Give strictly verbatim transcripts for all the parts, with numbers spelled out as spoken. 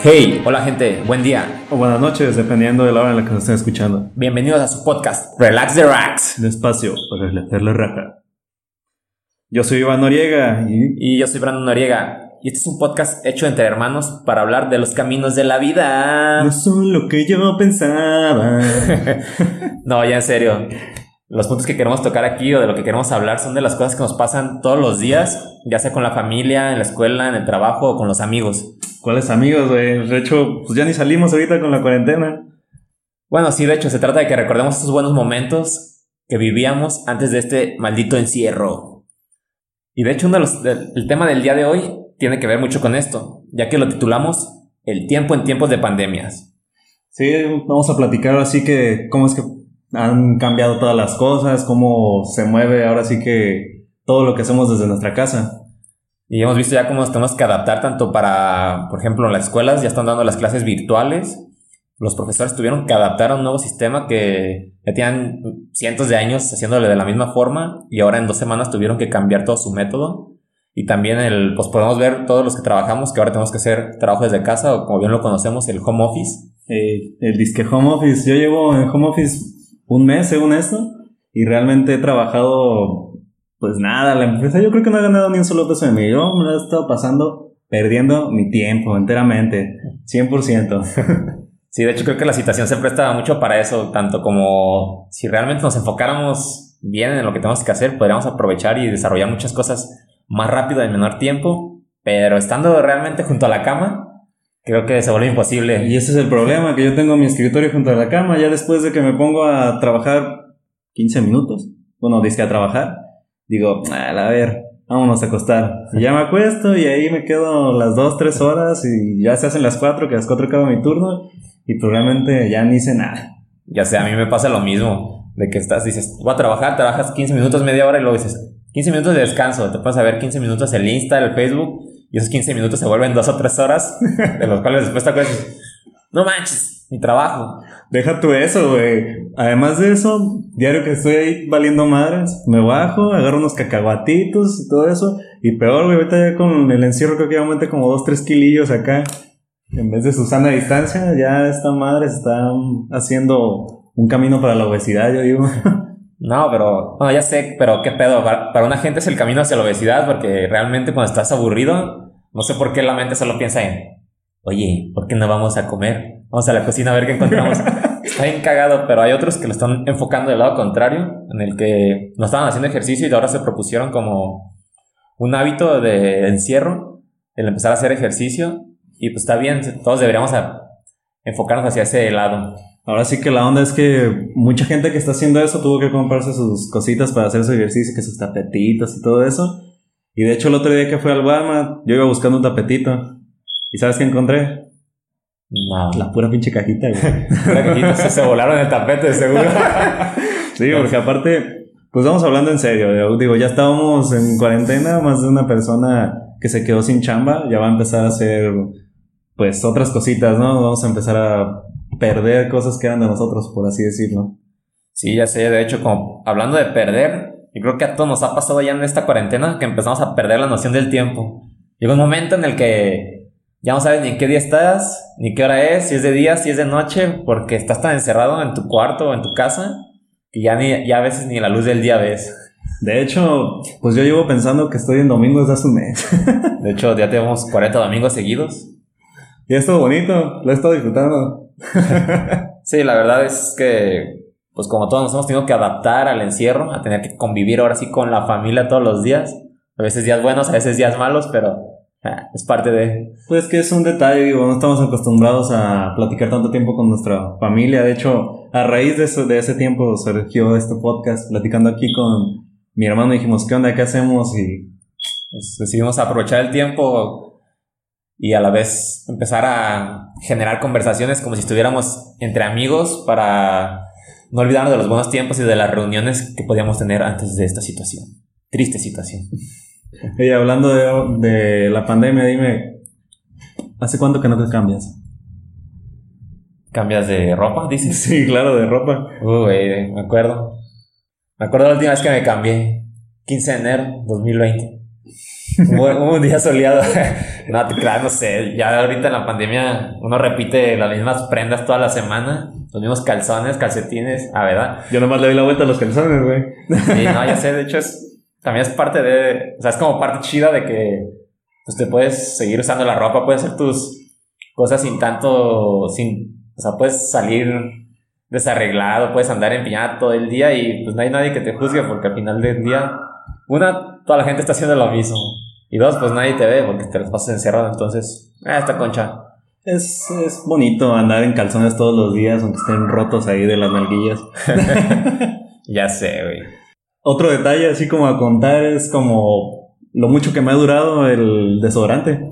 Hey, hola gente, buen día. O buenas noches, dependiendo de la hora en la que nos estén escuchando. Bienvenidos a su podcast, Relax the Racks. Despacio, para relajar la raja. Yo soy Iván Noriega y... Y yo soy Brandon Noriega. Y este es un podcast hecho entre hermanos para hablar de los caminos de la vida. No son lo que yo pensaba. No, ya en serio. Los puntos que queremos tocar aquí o de lo que queremos hablar son de las cosas que nos pasan todos los días, ya sea con la familia, en la escuela, en el trabajo o con los amigos. ¿Cuáles amigos, güey? De hecho, pues ya ni salimos ahorita con la cuarentena. Bueno, sí, de hecho, se trata de que recordemos estos buenos momentos que vivíamos antes de este maldito encierro. Y de hecho, uno de los, de, el tema del día de hoy tiene que ver mucho con esto, ya que lo titulamos El tiempo en tiempos de pandemias. Sí, vamos a platicar así que cómo es que han cambiado todas las cosas, cómo se mueve ahora sí que todo lo que hacemos desde nuestra casa. Y hemos visto ya cómo nos tenemos que adaptar tanto para, por ejemplo, las escuelas ya están dando las clases virtuales. Los profesores tuvieron que adaptar a un nuevo sistema que ya tenían cientos de años haciéndole de la misma forma y ahora en dos semanas tuvieron que cambiar todo su método. Y también el, pues podemos ver todos los que trabajamos que ahora tenemos que hacer trabajo desde casa o como bien lo conocemos, el home office. Eh, el disque home office. Yo llevo en home office un mes según esto y realmente he trabajado... Pues nada, la empresa yo creo que no ha ganado ni un solo peso de mí. Yo me lo he estado pasando perdiendo mi tiempo enteramente, cien por ciento. Sí, de hecho creo que la situación se presta mucho para eso, tanto como si realmente nos enfocáramos bien en lo que tenemos que hacer, podríamos aprovechar y desarrollar muchas cosas más rápido en menor tiempo, pero estando realmente junto a la cama, creo que se vuelve imposible. Y ese es el problema, que yo tengo mi escritorio junto a la cama, ya después de que me pongo a trabajar quince minutos, bueno, dice a trabajar, digo, a ver, vámonos a acostar. Y ya me acuesto y ahí me quedo las dos, tres horas y ya se hacen las cuatro, que a las cuatro acaba mi turno y probablemente ya ni hice nada. Ya sé, a mí me pasa lo mismo, de que estás, dices, voy a trabajar, trabajas quince minutos, media hora y luego dices, quince minutos de descanso, te puedes a ver quince minutos el Insta, el Facebook y esos quince minutos se vuelven dos o tres horas, de los cuales después te acuerdas y dices, no manches, mi trabajo. Deja tú eso, güey. Además de eso, diario que estoy ahí valiendo madres, me bajo, agarro unos cacahuatitos y todo eso. Y peor, güey, ahorita ya con el encierro creo que ya aumenté como dos, tres kilillos acá. En vez de su sana distancia, ya esta madre se está haciendo un camino para la obesidad, yo digo. No, pero, bueno, ya sé, pero qué pedo. Para, para una gente es el camino hacia la obesidad porque realmente cuando estás aburrido, no sé por qué la mente solo piensa en, oye, ¿por qué no vamos a comer? Vamos a la cocina a ver qué encontramos. Está bien cagado, pero hay otros que lo están enfocando del lado contrario, en el que no estaban haciendo ejercicio y ahora se propusieron como un hábito de encierro, el empezar a hacer ejercicio, y pues está bien, todos deberíamos a enfocarnos hacia ese lado. Ahora sí que la onda es que mucha gente que está haciendo eso tuvo que comprarse sus cositas para hacer su ejercicio, que sus tapetitos y todo eso. Y de hecho el otro día que fui al Walmart, yo iba buscando un tapetito. ¿Y sabes qué encontré? No. La pura pinche cajita, güey. La cajita se, se volaron el tapete, seguro. Sí, porque aparte, pues vamos hablando en serio. Digo, ya estábamos en cuarentena, más de una persona que se quedó sin chamba, ya va a empezar a hacer, pues, otras cositas, ¿no? Vamos a empezar a perder cosas que eran de nosotros, por así decirlo. Sí, ya sé. De hecho, como hablando de perder, yo creo que a todos nos ha pasado ya en esta cuarentena que empezamos a perder la noción del tiempo. Llega un momento en el que ya no sabes ni en qué día estás, ni qué hora es, si es de día, si es de noche, porque estás tan encerrado en tu cuarto o en tu casa que ya, ni, ya a veces ni la luz del día ves. De hecho, pues yo llevo pensando que estoy en domingo desde hace un mes. De hecho, ya tenemos cuarenta domingos seguidos. Y es todo bonito, lo he estado disfrutando. Sí, la verdad es que, pues como todos nos hemos tenido que adaptar al encierro, a tener que convivir ahora sí con la familia todos los días. A veces días buenos, a veces días malos, pero... Ah, es parte de... Pues que es un detalle, digo, no estamos acostumbrados a platicar tanto tiempo con nuestra familia. De hecho, a raíz de, eso, de ese tiempo surgió este podcast, platicando aquí con mi hermano. Dijimos, ¿qué onda? ¿Qué hacemos? Y pues, decidimos aprovechar el tiempo y a la vez empezar a generar conversaciones como si estuviéramos entre amigos para no olvidarnos de los buenos tiempos y de las reuniones que podíamos tener antes de esta situación. Triste situación. Y hablando de, de la pandemia, dime, ¿hace cuánto que no te cambias? ¿Cambias de ropa, dices? Sí, claro, de ropa. Uy, me acuerdo. Me acuerdo la última vez que me cambié. quince de enero de dos mil veinte. Hubo hubo un día soleado. No, te creas, no sé. Ya ahorita en la pandemia uno repite las mismas prendas toda la semana. Los mismos calzones, calcetines. Ah, ¿verdad? Yo nomás le doy la vuelta a los calzones, güey. Sí, no, ya sé. De hecho, es, también es parte de... O sea, es como parte chida de que pues te puedes seguir usando la ropa. Puedes hacer tus cosas sin tanto... sin O sea, puedes salir desarreglado. Puedes andar en piñata todo el día y pues no hay nadie que te juzgue porque al final del día... Una, toda la gente está haciendo lo mismo. Y dos, pues nadie te ve porque te las pasas encerrado. Entonces, ah, esta concha. Es, es bonito andar en calzones todos los días, aunque estén rotos ahí de las nalguillas. Ya sé, güey. Otro detalle, así como a contar, es como lo mucho que me ha durado el desodorante.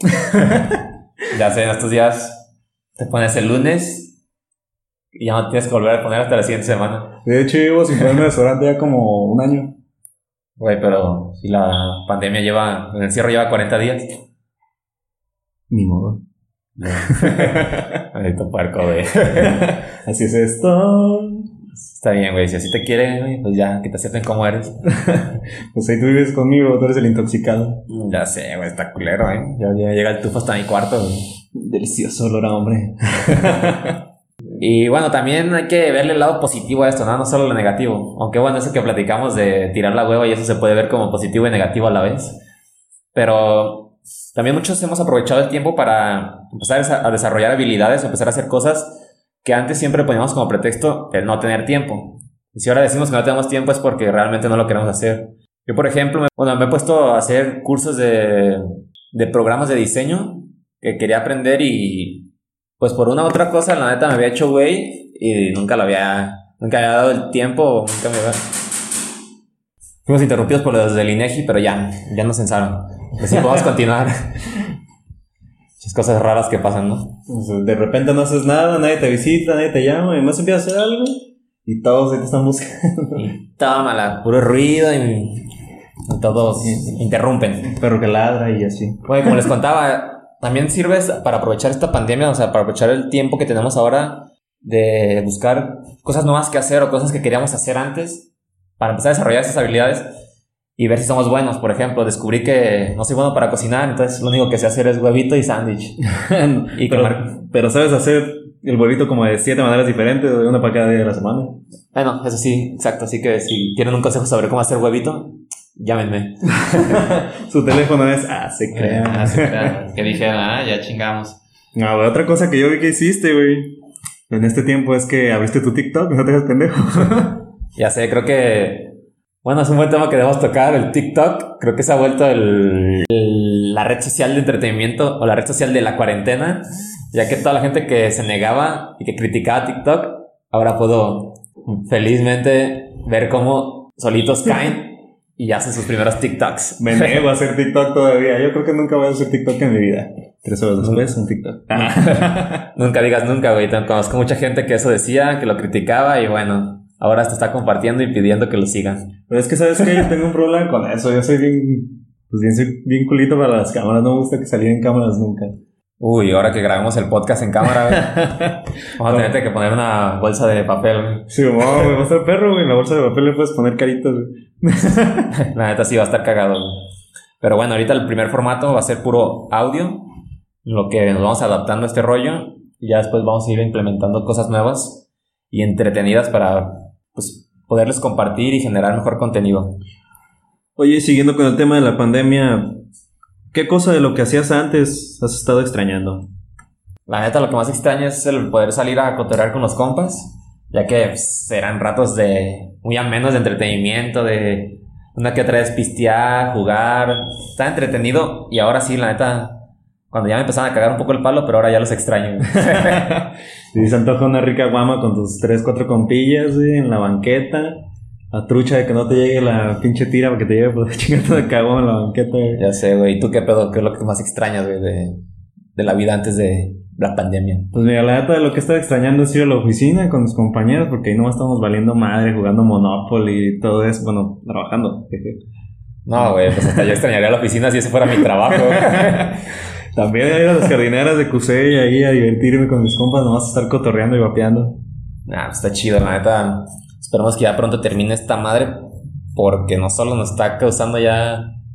Ya sé, en estos días te pones el lunes y ya no tienes que volver a poner hasta la siguiente semana. De hecho, llevo sin ponerme desodorante ya como un año. Güey, pero si la pandemia lleva, el encierro lleva cuarenta días. Ni modo. Maldito puerco, güey. Así es esto. Está bien, güey. Si así te quieren, güey, pues ya, que te acepten como eres. Pues ahí tú vives conmigo, tú eres el intoxicado. Ya sé, güey, está culero, ¿eh? Ya, ya llega el tufo hasta mi cuarto, güey. Delicioso olor a hombre. Y bueno, también hay que verle el lado positivo a esto, ¿no? No solo lo negativo. Aunque bueno, eso que platicamos de tirar la hueva y eso se puede ver como positivo y negativo a la vez. Pero también muchos hemos aprovechado el tiempo para empezar a desarrollar habilidades, empezar a hacer cosas que antes siempre poníamos como pretexto el no tener tiempo. Y si ahora decimos que no tenemos tiempo es porque realmente no lo queremos hacer. Yo, por ejemplo, me, bueno, me he puesto a hacer cursos de, de programas de diseño que quería aprender y pues por una u otra cosa la neta me había hecho güey y nunca lo había, nunca había dado el tiempo, nunca me había... Fuimos interrumpidos por los del INEGI, pero ya, ya nos censaron. Así podemos continuar. Muchas cosas raras que pasan, ¿no? De repente no haces nada, nadie te visita, nadie te llama, y más empiezas a hacer algo y todos ahí te están buscando. Y tómala, puro ruido y, y todos interrumpen. Perro que ladra y así. Bueno, como les contaba, también sirve para aprovechar esta pandemia, o sea, para aprovechar el tiempo que tenemos ahora de buscar cosas nuevas que hacer o cosas que queríamos hacer antes para empezar a desarrollar esas habilidades y ver si somos buenos. Por ejemplo, descubrí que no soy bueno para cocinar, entonces lo único que sé hacer es huevito y sándwich. Y pero, comer. pero sabes hacer el huevito como de siete maneras diferentes, de una para cada día de la semana. Bueno, eso sí, exacto. Así que si quieren un consejo sobre cómo hacer huevito, llámenme. Su teléfono es... Ah, se crea. Ah, se crea. Que dije, ah, ya chingamos. No, güey, otra cosa que yo vi que hiciste, güey, en este tiempo es que abriste tu TikTok, no te hagas pendejo. Ya sé, creo que... Bueno, es un buen tema que debemos tocar, el TikTok. Creo que se ha vuelto el, el, la red social de entretenimiento o la red social de la cuarentena, ya que toda la gente que se negaba y que criticaba TikTok, ahora puedo felizmente ver cómo solitos caen y hacen sus primeros TikToks. Me niego a hacer TikTok todavía. Yo creo que nunca voy a hacer TikTok en mi vida. Tres horas después, un TikTok. Nunca digas nunca, güey. Conozco mucha gente que eso decía, que lo criticaba y bueno... Ahora te está compartiendo y pidiendo que lo sigan. Pero es que, ¿sabes qué? Yo tengo un problema con eso. Yo soy bien... Pues bien, soy bien culito para las cámaras. No me gusta que salga en cámaras nunca. Uy, ahora que grabamos el podcast en cámara, güey, vamos a tener que poner una bolsa de papel, güey. Sí, güey, va a estar perro, güey. En la bolsa de papel le puedes poner caritas, güey. La neta sí va a estar cagado, güey. Pero bueno, ahorita el primer formato va a ser puro audio. Lo que nos vamos adaptando a este rollo. Y ya después vamos a ir implementando cosas nuevas y entretenidas para... pues poderles compartir y generar mejor contenido. Oye, siguiendo con el tema de la pandemia, ¿qué cosa de lo que hacías antes has estado extrañando? La neta, lo que más extraño es el poder salir a cotorrear con los compas, ya que pues, serán ratos de muy amenos de entretenimiento, de una que otra vez pistear, jugar, estar entretenido. Y ahora sí, la neta, cuando ya me empezaron a cagar un poco el palo, pero ahora ya los extraño. Si se antoja una rica guama con tus tres, cuatro compillas, güey, en la banqueta, a trucha de que no te llegue la pinche tira para que te lleve por chingarte de cagón en la banqueta, güey. Ya sé, güey. ¿Y tú qué pedo? ¿Qué es lo que más extrañas, güey, de, de la vida antes de la pandemia? Pues mira, la neta, lo que estaba extrañando es ir a la oficina con mis compañeros, porque ahí nomás estamos valiendo madre, jugando Monopoly y todo eso, bueno, trabajando. No, güey, pues hasta yo extrañaría la oficina si ese fuera mi trabajo. También ir a las jardineras de Cusey ahí a divertirme con mis compas, nomás estar cotorreando y vapeando. Nah, pues está chido, la neta. Esperemos que ya pronto termine esta madre, porque no solo nos está causando ya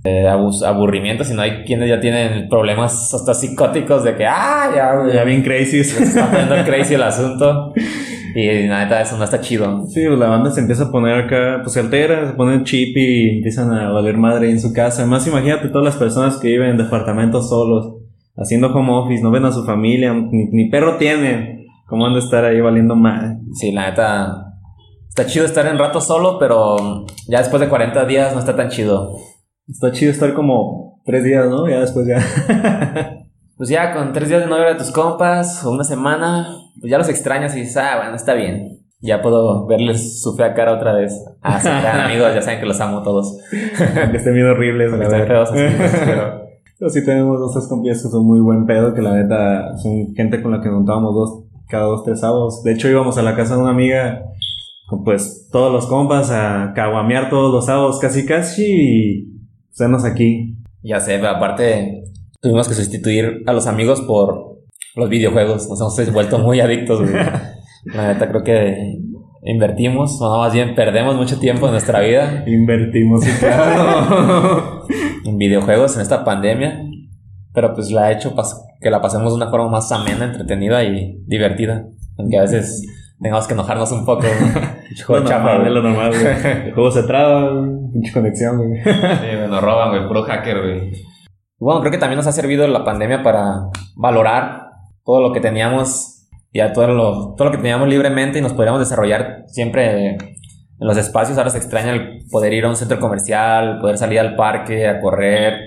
eh, abus- aburrimiento, sino hay quienes ya tienen problemas hasta psicóticos de que, ah, ya, Ya bien crazy. se está poniendo crazy el asunto. Y la neta, eso no está chido. Sí, pues la banda se empieza a poner acá, pues se altera, se ponen chip y empiezan a valer madre en su casa. Además, imagínate todas las personas que viven en departamentos solos, haciendo home office, no ven a su familia, ni, ni perro tienen. ¿Cómo han de estar ahí valiendo madre? Sí, la neta, está chido estar en rato solo, pero ya después de cuarenta días no está tan chido. Está chido estar como tres días, ¿no? Ya después ya. Pues ya con tres días de no ver a tus compas o una semana, pues ya los extrañas y dices, ah, bueno, está bien. Ya puedo verles su fea cara otra vez. Ah, se crean amigos, ya saben que los amo todos. Que estén bien horribles, la Están verdad. feos así, pues, pero Pero sí tenemos dos tres compillas que son muy buen pedo, que la neta son gente con la que nos juntábamos dos, cada dos, tres sábados. De hecho íbamos a la casa de una amiga con pues todos los compas a caguamear todos los sábados casi casi y pues aquí. ya sé, pero aparte tuvimos que sustituir a los amigos por los videojuegos. Nos hemos vuelto muy adictos, güey. La neta creo que invertimos, o no, más bien perdemos mucho tiempo de nuestra vida Invertimos, sí, claro. en videojuegos en esta pandemia, pero pues la ha hecho pas- que la pasemos de una forma más amena, entretenida y divertida, aunque a veces tengamos que enojarnos un poco. Juego Lo chafa, normal, güey. es lo normal, güey. El juego se traba, güey. Pinche conexión, güey. Sí, güey, nos roban, güey, puro hacker, güey. Bueno, creo que también nos ha servido la pandemia para valorar todo lo que teníamos, ya todo lo, todo lo que teníamos libremente y nos podríamos desarrollar siempre en los espacios. Ahora se extraña el poder ir a un centro comercial, poder salir al parque a correr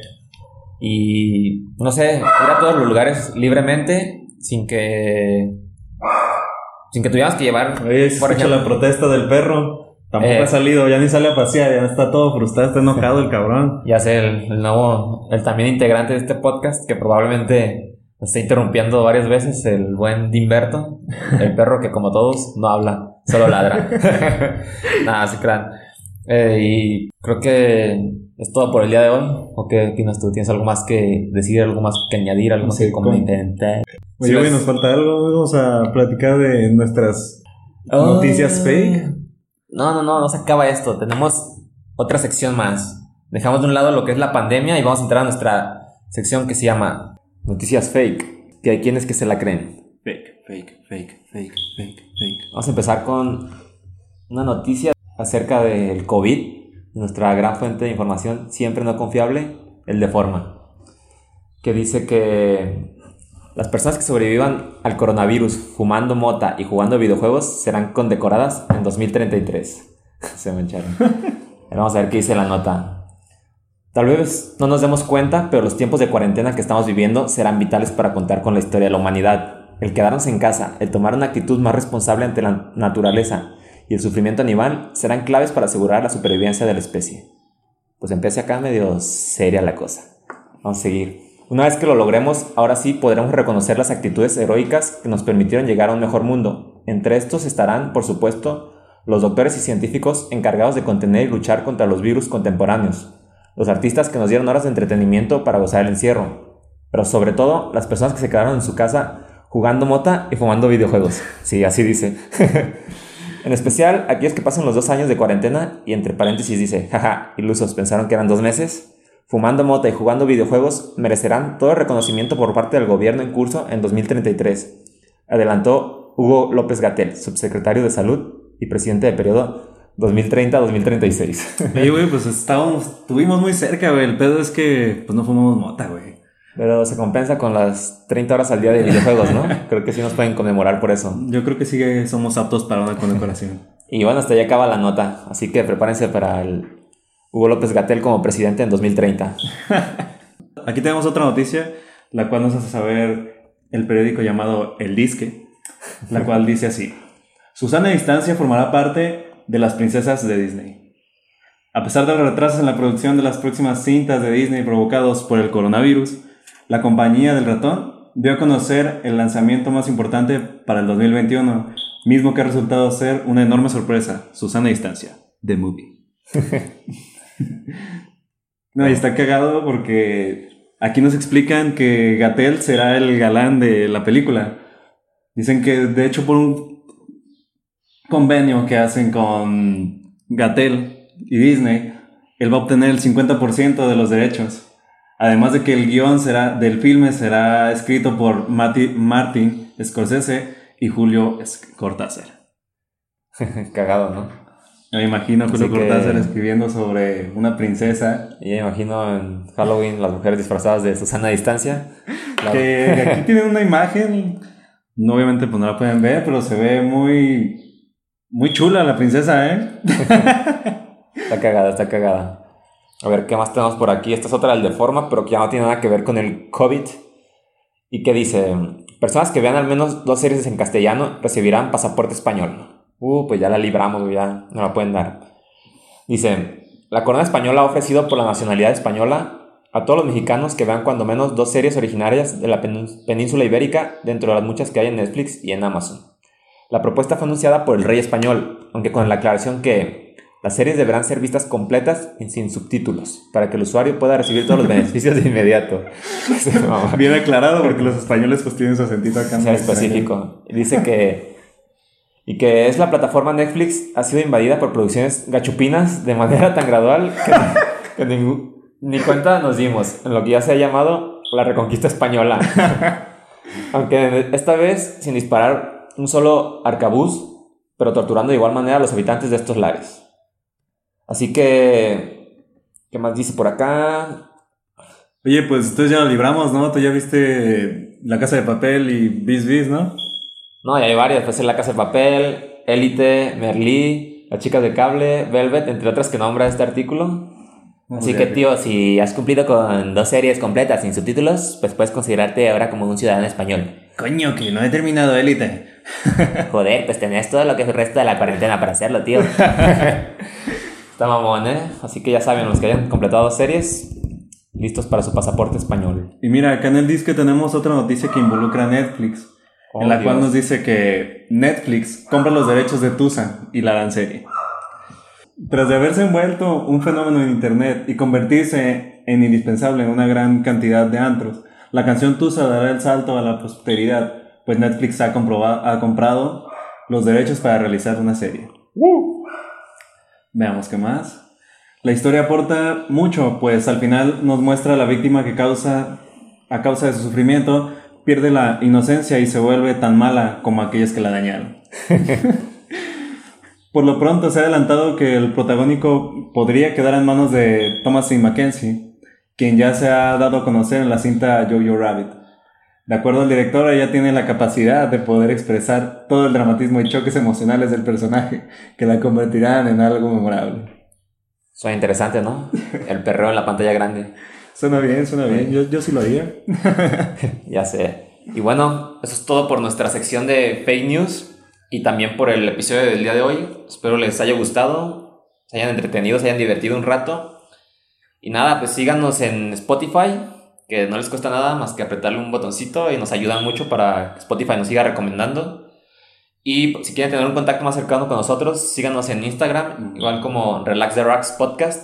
y, no sé, ir a todos los lugares libremente sin que sin que tuviéramos que llevar, Oye, se por escucha ejemplo, la protesta del perro. Tampoco Eh. ha salido, ya ni sale a pasear, ya está todo frustrado, está enojado el cabrón. ya sé, el, el nuevo, el también integrante de este podcast que probablemente nos está interrumpiendo varias veces, el buen Dimberto, el perro que como todos no habla, solo ladra. Nada, se crean. Eh, y creo que es todo por el día de hoy. ¿O qué opinas tú? ¿Tienes algo más que decir, algo más que añadir, algo más Sí, que ¿cómo? comentar? Oye, Sí, güey, ves- nos falta algo, vamos a platicar de nuestras noticias Ah, fake. No, no, no, no se acaba esto. Tenemos otra sección más. Dejamos de un lado lo que es la pandemia y vamos a entrar a nuestra sección que se llama Noticias Fake, que hay quienes que se la creen. Fake, fake, fake, fake, fake, fake. Vamos a empezar con una noticia acerca del COVID, nuestra gran fuente de información siempre no confiable, el Deforma, que dice que las personas que sobrevivan al coronavirus fumando mota y jugando videojuegos serán condecoradas en dos mil treinta y tres. Se mancharon. Vamos a ver qué dice la nota. Tal vez no nos demos cuenta, pero los tiempos de cuarentena que estamos viviendo serán vitales para contar con la historia de la humanidad. El quedarnos en casa, el tomar una actitud más responsable ante la naturaleza y el sufrimiento animal serán claves para asegurar la supervivencia de la especie. Pues empieza acá medio seria la cosa. Vamos a seguir. Una vez que lo logremos, ahora sí podremos reconocer las actitudes heroicas que nos permitieron llegar a un mejor mundo. Entre estos estarán, por supuesto, los doctores y científicos encargados de contener y luchar contra los virus contemporáneos, los artistas que nos dieron horas de entretenimiento para gozar el encierro, pero sobre todo las personas que se quedaron en su casa jugando mota y fumando videojuegos. Sí, así dice. En especial, aquellos que pasan los dos años de cuarentena y entre paréntesis dice, jaja, ilusos, pensaron que eran dos meses. Fumando mota y jugando videojuegos merecerán todo el reconocimiento por parte del gobierno en curso en dos mil treinta y tres, adelantó Hugo López-Gatell, subsecretario de Salud y presidente de periodo dos mil treinta a dos mil treinta y seis. Oye, güey, pues estábamos, estuvimos muy cerca, güey. El pedo es que, pues no fumamos mota, güey. Pero se compensa con las treinta horas al día de videojuegos, ¿no? Creo que sí nos pueden conmemorar por eso. Yo creo que sí que somos aptos para una condecoración. Y bueno, hasta ahí acaba la nota, así que prepárense para el Hugo López-Gatell como presidente en dos mil treinta. Aquí tenemos otra noticia, la cual nos hace saber el periódico llamado El Disque, la cual dice así: Susana Distancia formará parte de las princesas de Disney. A pesar de los retrasos en la producción de las próximas cintas de Disney provocados por el coronavirus, la compañía del ratón dio a conocer el lanzamiento más importante para el dos mil veintiuno, mismo que ha resultado ser una enorme sorpresa: Susana Distancia, The Movie. No, y está cagado porque aquí nos explican que Gatell será el galán de la película. Dicen que de hecho por un convenio que hacen con Gatell y Disney, él va a obtener el cincuenta por ciento de los derechos. Además de que el guión será, del filme será escrito por Mati, Martin Scorsese y Julio Cortázar. Cagado, ¿no? Me imagino a Julio Así que- Cortázar escribiendo sobre una princesa. Y me imagino en Halloween las mujeres disfrazadas de Susana a distancia. La- Que aquí tienen una imagen. No, obviamente pues no la pueden ver, pero se ve muy, muy chula la princesa, ¿eh? Está cagada, está cagada. A ver, ¿qué más tenemos por aquí? Esta es otra del de forma, pero que ya no tiene nada que ver con el COVID. Y que dice, personas que vean al menos dos series en castellano recibirán pasaporte español. Uh, pues ya la libramos, güey, ya no la pueden dar. Dice, la corona española ha ofrecido por la nacionalidad española a todos los mexicanos que vean cuando menos dos series originarias de la penín- península ibérica dentro de las muchas que hay en Netflix y en Amazon. La propuesta fue anunciada por el rey español, aunque con la aclaración que las series deberán ser vistas completas y sin subtítulos, para que el usuario pueda recibir todos los beneficios de inmediato. Sí, mamá. Bien aclarado porque los españoles pues tienen su acentito acá. Sea específico. Y dice que... Y que es la plataforma Netflix ha sido invadida por producciones gachupinas de manera tan gradual que, que ningú- ni cuenta nos dimos en lo que ya se ha llamado la Reconquista Española. Aunque esta vez sin disparar un solo arcabuz, pero torturando de igual manera a los habitantes de estos lares. Así que... ¿Qué más dice por acá? Oye, pues entonces ya lo libramos, ¿no? Tú ya viste La Casa de Papel y Bis Bis, ¿no? No, y hay varias. Puede ser La Casa de Papel, Élite, Merlí, Las Chicas de Cable, Velvet, entre otras que nombra este artículo. Así que, tío, si has cumplido con dos series completas sin subtítulos, pues puedes considerarte ahora como un ciudadano español. Coño, que no he terminado Élite. Joder, pues tenés todo lo que es el resto de la cuarentena para hacerlo, tío. Está mamón, ¿eh? Así que ya saben, los que hayan completado dos series, listos para su pasaporte español. Y mira, acá en el disco tenemos otra noticia que involucra a Netflix. Oh, en la Dios. cual nos dice que Netflix compra los derechos de Tusa y la harán serie. Tras de haberse envuelto un fenómeno en internet y convertirse en indispensable en una gran cantidad de antros, la canción Tusa dará el salto a la prosperidad, pues Netflix ha, comproba- ha comprado los derechos para realizar una serie. Veamos qué más. La historia aporta mucho, pues al final nos muestra a la víctima que causa, a causa de su sufrimiento, pierde la inocencia y se vuelve tan mala como aquellas que la dañaron. Por lo pronto se ha adelantado que el protagónico podría quedar en manos de Thomasin Mackenzie, quien ya se ha dado a conocer en la cinta Jojo Rabbit. De acuerdo al director, ella tiene la capacidad de poder expresar todo el dramatismo y choques emocionales del personaje, que la convertirán en algo memorable. Suena interesante, ¿no? El perreo en la pantalla grande. Suena bien, suena bien. Yo, yo sí lo haría. Ya sé. Y bueno, eso es todo por nuestra sección de fake news y también por el episodio del día de hoy. Espero les haya gustado, se hayan entretenido, se hayan divertido un rato. Y nada, pues síganos en Spotify, que no les cuesta nada más que apretarle un botoncito y nos ayudan mucho para que Spotify nos siga recomendando. Y si quieren tener un contacto más cercano con nosotros, síganos en Instagram, igual como Relax the Rocks Podcast.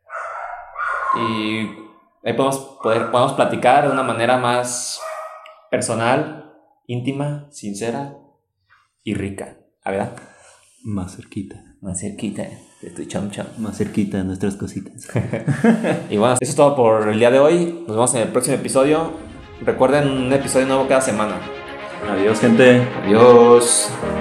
Y ahí podemos, poder, podemos platicar de una manera más personal, íntima, sincera y rica. ¿A verdad? Más cerquita. Más cerquita de tu chom chom. Más cerquita de nuestras cositas. Y bueno, eso es todo por el día de hoy. Nos vemos en el próximo episodio. Recuerden un episodio nuevo cada semana. Adiós, gente. Adiós.